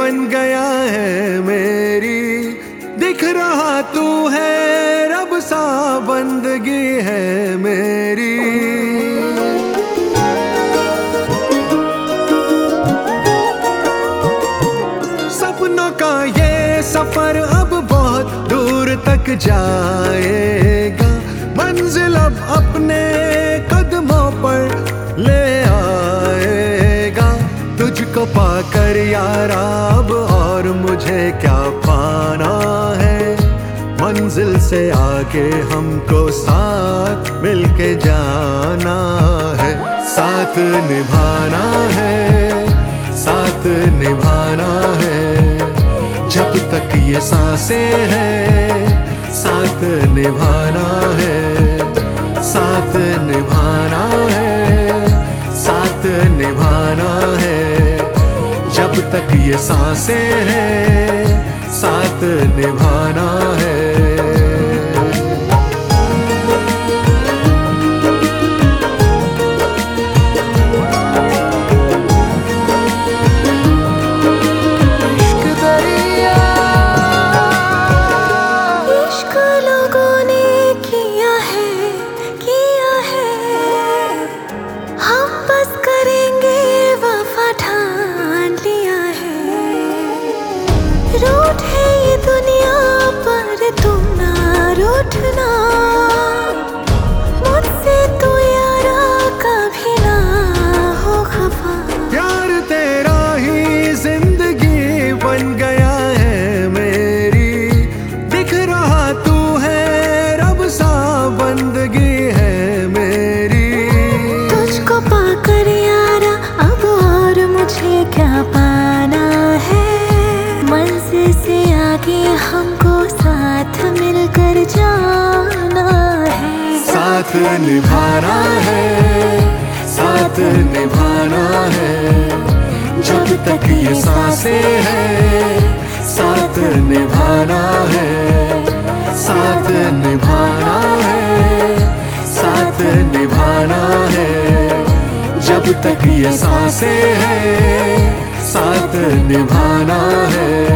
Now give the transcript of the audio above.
बन गया है मेरी, दिख रहा तू है रब सा बंदगी है मेरी। सपनों का ये सफर अब बहुत दूर तक जाएगा, मंजिल अब अपने कदमों पर ले आएगा। तुझको पाकर यारा अब और मुझे क्या पाना है, मंजिल से आगे हमको साथ मिलके जाना है। साथ निभाना है, साथ निभाना है, जब तक ये सांसें हैं साथ निभाना है। साथ निभाना है, साथ निभाना है, जब तक ये सांसें हैं साथ निभाना है। रूठ है ये दुनिया पर तुम ना रूठना, मुझसे तो यारा कभी ना हो खफा। प्यार तेरा ही जिंदगी बन गया है मेरी, दिख रहा तू है रब सा बंदगी है मेरी। तुझको पाकर यारा अब और मुझे क्या पाना है, मंजिल से आगे हमको साथ मिलकर जाना है। साथ निभाना है, साथ निभाना है, जब तक ये सांसें हैं साथ निभाना है। साथ निभाना है, साथ निभाना है, जब तक ये सांसें हैं साथ निभाना है।